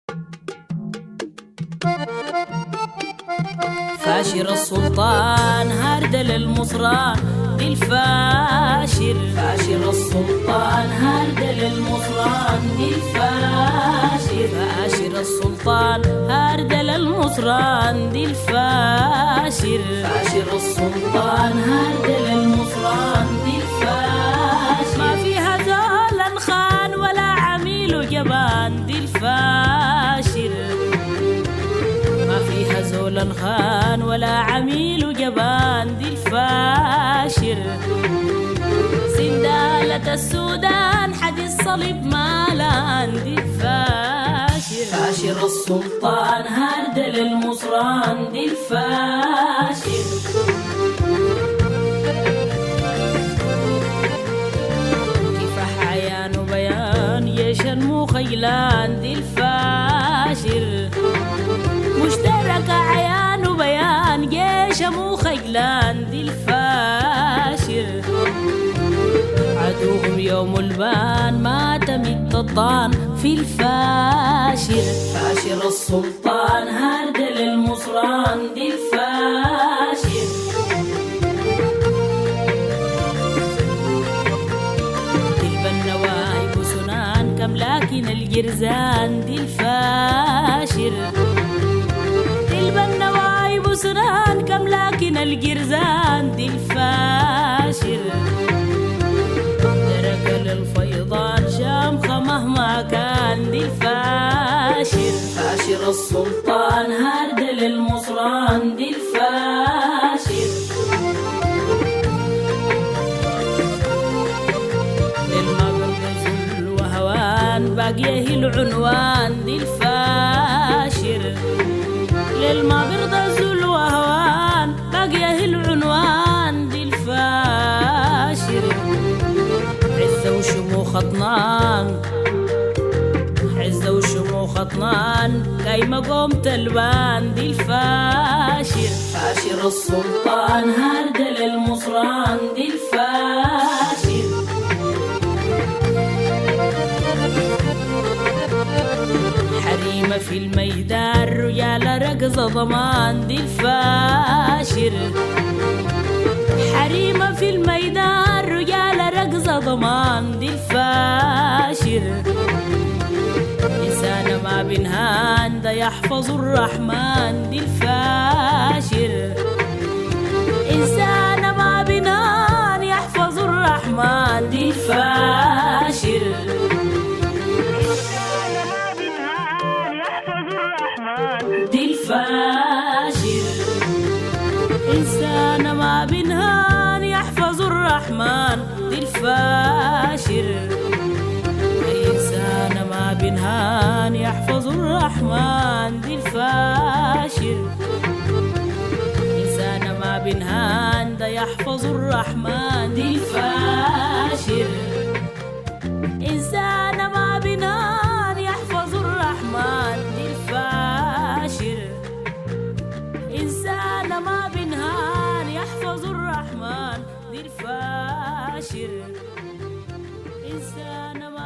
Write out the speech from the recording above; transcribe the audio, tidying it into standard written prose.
فاشر السلطان هاردل المصران دي الفاشر. فاشر السلطان هاردل المصران دي الفاشر. فاشر السلطان هاردل المصران دي الفاشر. فاشر السلطان هاردل المصران دي الفاشر. ما فيها زول خان ولا عميل جبان دي الفاشر. ما فيها زول خان ولا عميل جبان دي الفاشر. سندالة السودان حد الصليب مالان دي الفاشر. فاشر السلطان هاردل المصران دي الفاشر. كفاح عيان وبيان جيش المخيلان دي الفاشر. مشترك عيان وبيان جيش مخيلان دي الفاشر. عدوهم يوم البان ما تمت الطان في الفاشر. فاشر السلطان هاردل المصران دي الفاشر. تلبى النوايب سنان كملاكن الجرزان دي الفاشر. تلبى النوايب سنان كملاكن الجرزان دي الفاشر. الفيضان شامخة مهما كان دي الفاشر. فاشر السلطان هاردل المصران دي الفاشر. للمقدس الوهوان باقيه العنوان دي الفاشر. للمقدس الوهوان باقيه العنوان دي الفاشر. عزة وشموخ اطنان عزة وشموخ اطنان كايمة قوم تلبان دي الفاشر. فاشر السلطان هاردل المصران دي الفاشر. حريمة في الميدان رجال رقصة ضمان دي الفاشر. حريمة في الميدان رجال رقصة ضمان دي الفاشر. إنسان ما بنهان ده يحفظ الرحمن دي الفاشر. إنسان ما بنهان يحفظ الرحمن دي الفاشر. دي الفاشر. إنسان ما بنهان يحفظ الرحمن دي الفاشر. إنسان ما بنهان يحفظ الرحمن دي الفاشر. إنسان ما بنهان ده يحفظ الرحمن دي الفاشر. إنسان ما بنهان يحفظ الرحمن دي الفاشر. إنسان ما بنهان يحفظ الرحمن دي الفاشر. إنسان